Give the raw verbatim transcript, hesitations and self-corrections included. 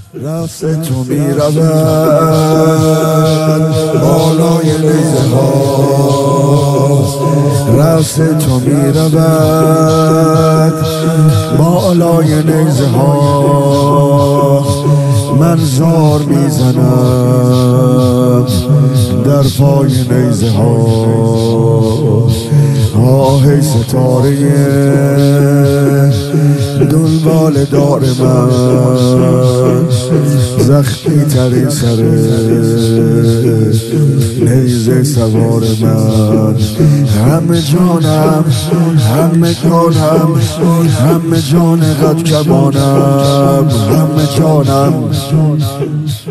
رفت تو می رود بالای نیزه ها، رفت تو می رود بالای نیزه ها. من زار می زنم در پای نیزه ها. آه ستاره دنبال دار من، زخمی تری سر نیزه سوار من. همه جانم همه جانم همه جان قد کمانم، همه جانم